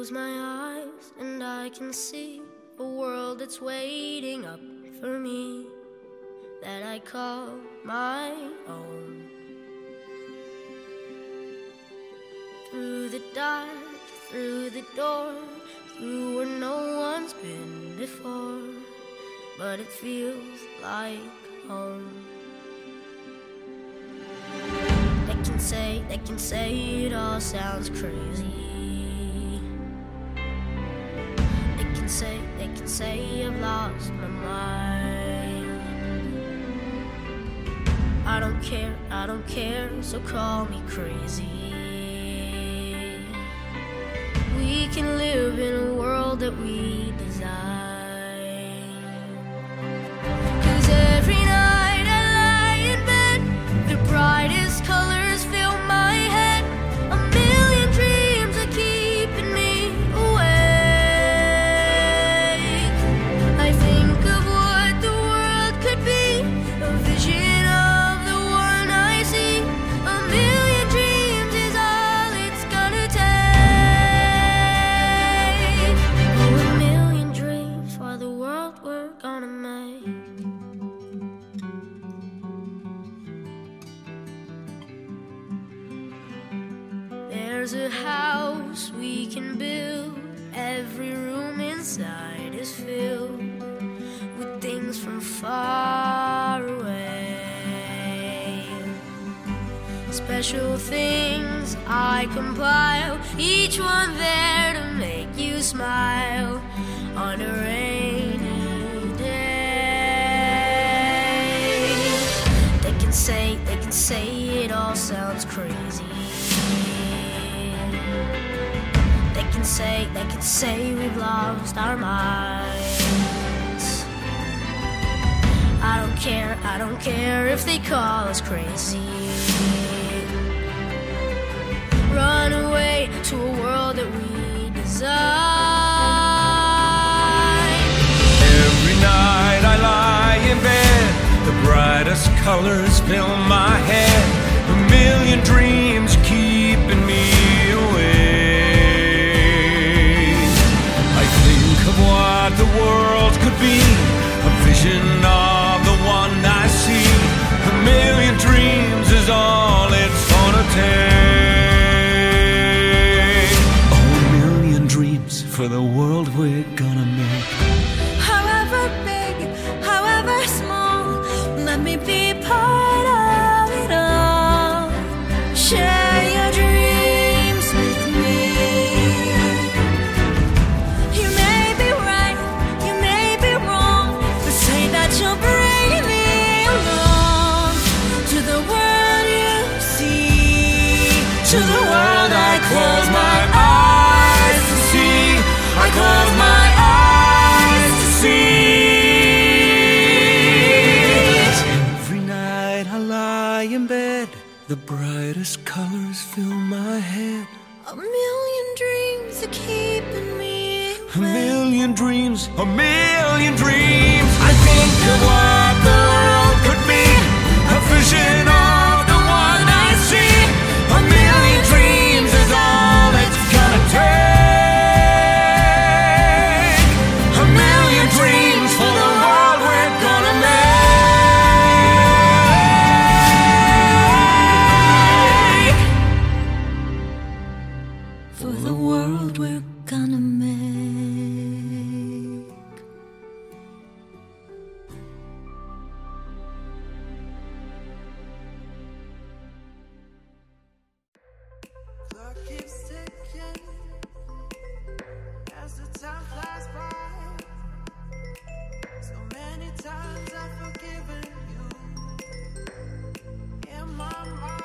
close my eyes and I can see a world that's waiting up for me, that I call my own. Through the dark, through the door, through where no one's been before, but it feels like home. They can say it all sounds crazy. They can say I've lost my mind. I don't care, so call me crazy. We can live in a world that we design. 'Cause every night I lie in bed, the brightest colors fill my head. A million dreams are keeping me awake. I think of what the world could be, a vision of the one I see. A million dreams is all it's gonna take. Oh, a million dreams for the world we're gonna make. There's a house we can build. Every room inside is filled with things from far away. Special things I compile, each one there to make you smile on a rainy day. They can say it all sounds crazy. They can say we've lost our minds. I don't care if they call us crazy. Run away to a world that we design. Every night I lie in bed, the brightest colors fill my head. A million dreams keeping me awake. I think of what the world could be, a vision of the one I see. A million dreams is all it's gonna take. Oh, a million dreams for the world we're gonna make. However big, however small, let me be part of it all. Share your dreams with me. You may be right, you may be wrong, but say that you'll bring me along to the world you see, to the world I Close my eyes to see. I close my eyes to see. Every night I lie in bed, the brightest colors fill my head. A million dreams are keeping me A million dreams, a million dreams. I think of what the world could be, a vision of the one I see. A million dreams is all it's gonna take. A million dreams for the world we're gonna make. for the world we're gonna make. Clock keeps ticking as the time flies by. So many times I've forgiven you. In my mind